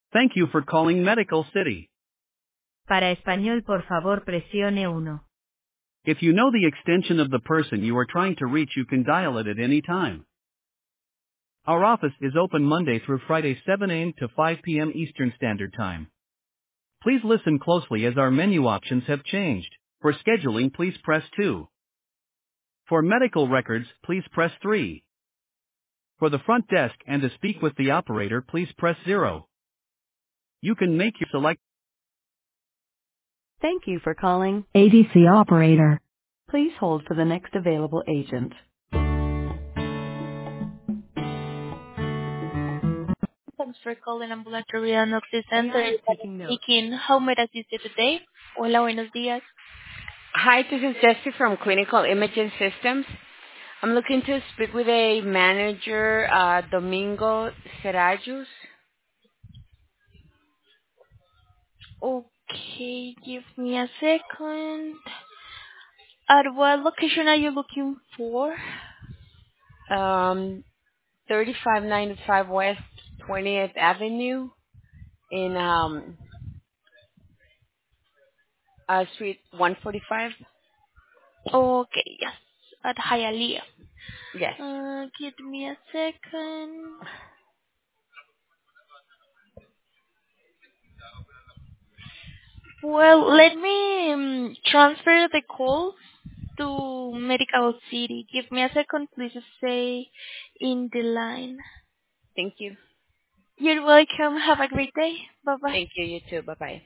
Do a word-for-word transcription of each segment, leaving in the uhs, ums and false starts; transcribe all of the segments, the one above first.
Thank you for calling Medical City. Para español, por favor, presione uno. If you know the extension of the person you are trying to reach, you can dial it at any time. Our office is open Monday through Friday seven a m to five p m Eastern Standard Time. Please listen closely as our menu options have changed. For scheduling, please press two. For medical records, please press three. For the front desk and to speak with the operator, please press zero. You can make your select. Thank you for calling A D C operator. Please hold for the next available agent. Thanks for calling Ambulatory and Oxy Center. A I taking notes. Speaking. How may I assist you today? Hola, buenos días. Hi, this is Jessie from Clinical Imaging Systems. I'm looking to speak with a manager, uh, Domingo Serrajus. Okay, give me a second. At what location are you looking for? Um, thirty-five ninety-five West twentieth Avenue in um, uh, Suite one forty-five. Okay, yes, at Hialeah. Yes. Uh, give me a second. Well, let me um, transfer the call to Medical City. Give me a second, please stay in the line. Thank you. You're welcome. Have a great day. Bye-bye. Thank you. You too. Bye-bye.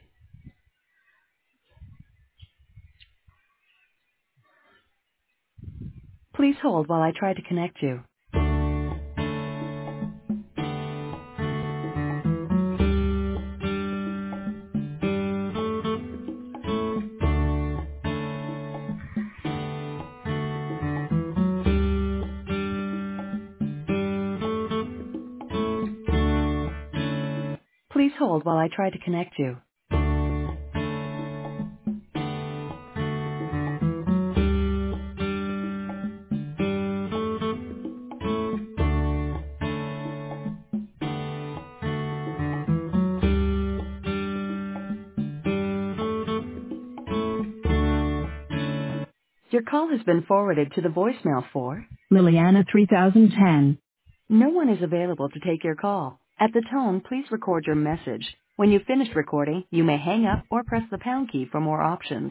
Please hold while I try to connect you. Please hold while I try to connect you. Your call has been forwarded to the voicemail for Liliana three thousand ten. no one is available to take your call. At the tone, please record your message. When you've finished recording, you may hang up or press the pound key for more options.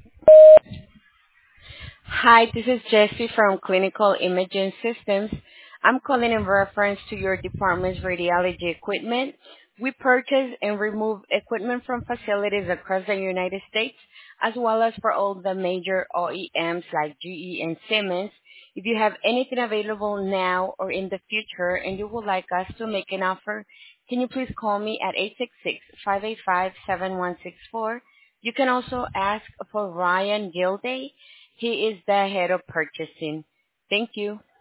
Hi, this is Jessie from Clinical Imaging Systems. I'm calling in reference to your department's radiology equipment. We purchase and remove equipment from facilities across the United States, as well as for all the major O E Ms like G E and Siemens. If you have anything available now or in the future and you would like us to make an offer, can you please call me at eight six six, five eight five, seven one six four. You can also ask for Ryan Gilday. He is the head of purchasing. Thank you.